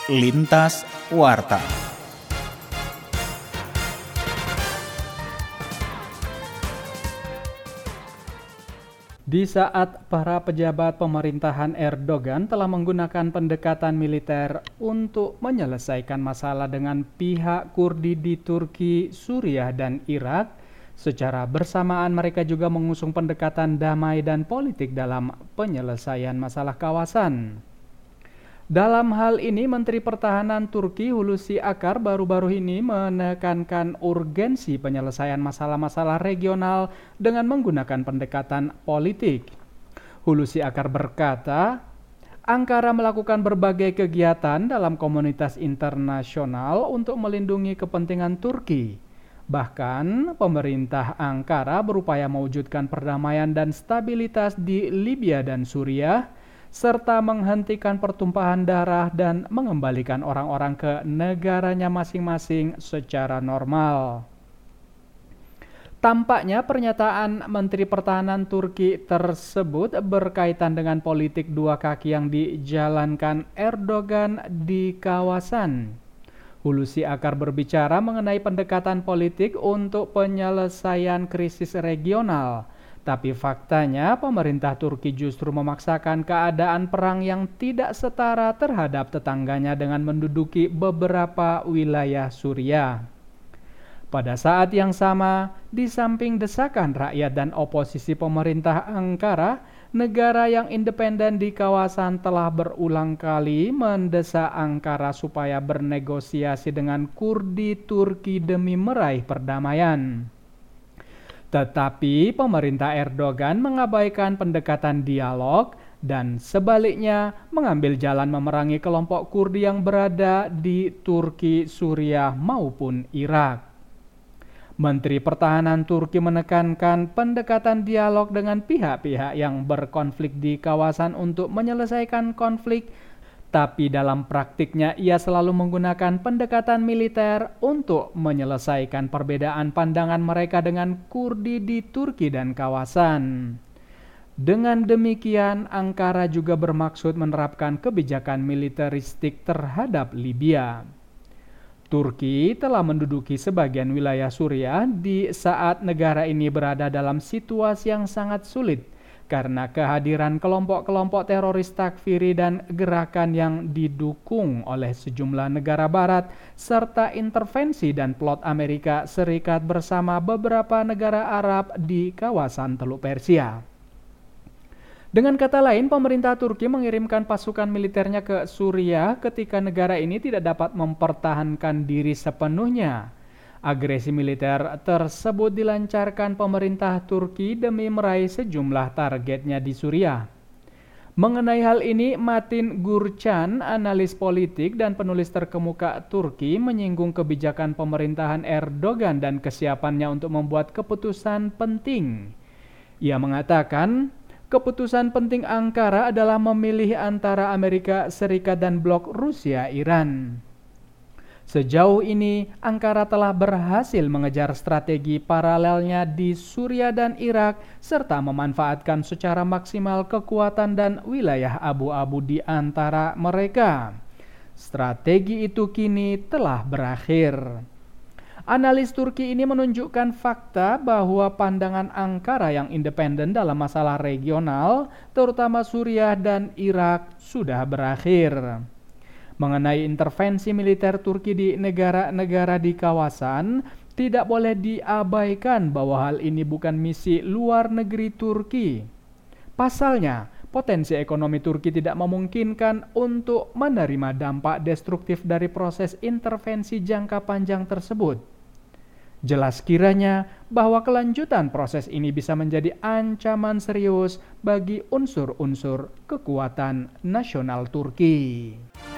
Lintas Warta. Di saat para pejabat pemerintahan Erdogan telah menggunakan pendekatan militer untuk menyelesaikan masalah dengan pihak Kurdi di Turki, Suriah, dan Irak, secara bersamaan mereka juga mengusung pendekatan damai dan politik dalam penyelesaian masalah kawasan. Dalam hal ini, Menteri Pertahanan Turki Hulusi Akar baru-baru ini menekankan urgensi penyelesaian masalah-masalah regional dengan menggunakan pendekatan politik. Hulusi Akar berkata, Ankara melakukan berbagai kegiatan dalam komunitas internasional untuk melindungi kepentingan Turki. Bahkan, pemerintah Ankara berupaya mewujudkan perdamaian dan stabilitas di Libya dan Suriah, serta menghentikan pertumpahan darah dan mengembalikan orang-orang ke negaranya masing-masing secara normal. Tampaknya pernyataan Menteri Pertahanan Turki tersebut berkaitan dengan politik dua kaki yang dijalankan Erdogan di kawasan. Hulusi Akar berbicara mengenai pendekatan politik untuk penyelesaian krisis regional. Tapi faktanya pemerintah Turki justru memaksakan keadaan perang yang tidak setara terhadap tetangganya dengan menduduki beberapa wilayah Suriah. Pada saat yang sama, di samping desakan rakyat dan oposisi pemerintah Ankara, negara yang independen di kawasan telah berulang kali mendesak Ankara supaya bernegosiasi dengan Kurdi Turki demi meraih perdamaian. Tetapi pemerintah Erdogan mengabaikan pendekatan dialog dan sebaliknya mengambil jalan memerangi kelompok Kurdi yang berada di Turki, Suriah maupun Irak. Menteri Pertahanan Turki menekankan pendekatan dialog dengan pihak-pihak yang berkonflik di kawasan untuk menyelesaikan konflik, tapi dalam praktiknya ia selalu menggunakan pendekatan militer untuk menyelesaikan perbedaan pandangan mereka dengan Kurdi di Turki dan kawasan. Dengan demikian, Ankara juga bermaksud menerapkan kebijakan militeristik terhadap Libya. Turki telah menduduki sebagian wilayah Suriah di saat negara ini berada dalam situasi yang sangat sulit karena kehadiran kelompok-kelompok teroris takfiri dan gerakan yang didukung oleh sejumlah negara barat serta intervensi dan plot Amerika Serikat bersama beberapa negara Arab di kawasan Teluk Persia. Dengan kata lain, pemerintah Turki mengirimkan pasukan militernya ke Suriah ketika negara ini tidak dapat mempertahankan diri sepenuhnya. Agresi militer tersebut dilancarkan pemerintah Turki demi meraih sejumlah targetnya di Suriah. Mengenai hal ini, Metin Gurcan, analis politik dan penulis terkemuka Turki, menyinggung kebijakan pemerintahan Erdogan dan kesiapannya untuk membuat keputusan penting. Ia mengatakan, keputusan penting Ankara adalah memilih antara Amerika Serikat dan blok Rusia-Iran. Sejauh ini, Ankara telah berhasil mengejar strategi paralelnya di Suriah dan Irak, serta memanfaatkan secara maksimal kekuatan dan wilayah abu-abu di antara mereka. Strategi itu kini telah berakhir. Analis Turki ini menunjukkan fakta bahwa pandangan Ankara yang independen dalam masalah regional, terutama Suriah dan Irak, sudah berakhir. Mengenai intervensi militer Turki di negara-negara di kawasan, tidak boleh diabaikan bahwa hal ini bukan misi luar negeri Turki. Pasalnya, potensi ekonomi Turki tidak memungkinkan untuk menerima dampak destruktif dari proses intervensi jangka panjang tersebut. Jelas kiranya bahwa kelanjutan proses ini bisa menjadi ancaman serius bagi unsur-unsur kekuatan nasional Turki.